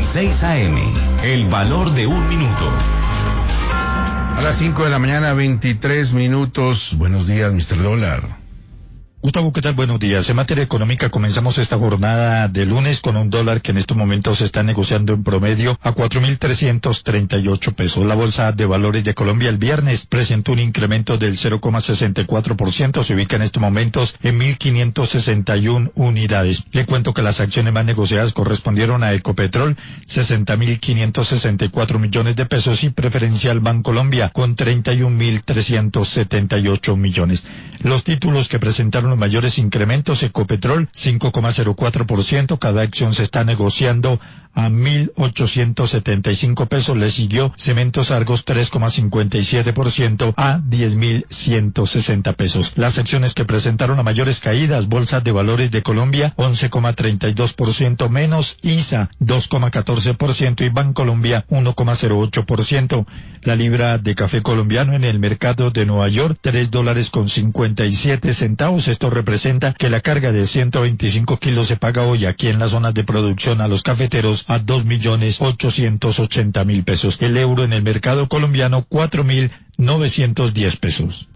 6 AM, el valor de un minuto. A las 5 de la mañana, 23 minutos. Buenos días, Mr. Dólar. Gustavo, ¿qué tal? Buenos días. En materia económica comenzamos esta jornada de lunes con un dólar que en estos momentos se está negociando en promedio a 4.338 pesos. La Bolsa de Valores de Colombia el viernes presentó un incremento del 0,64%, se ubica en estos momentos en 1.561 unidades. Le cuento que las acciones más negociadas correspondieron a Ecopetrol, 60.564 millones de pesos, y Preferencial Bancolombia con 31.378 millones. Los títulos que presentaron los mayores incrementos: Ecopetrol 5,04%, cada acción se está negociando a 1.875 pesos. Le siguió Cementos Argos 3,57% a 10.160 pesos. Las acciones que presentaron las mayores caídas: Bolsa de Valores de Colombia 11,32% menos, ISA 2,14% y Bancolombia 1,08%. La libra de café colombiano en el mercado de Nueva York, $3.57. Esto representa que la carga de 125 kilos se paga hoy aquí en las zonas de producción a los cafeteros a 2.880.000 pesos. El euro en el mercado colombiano, 4.910 pesos.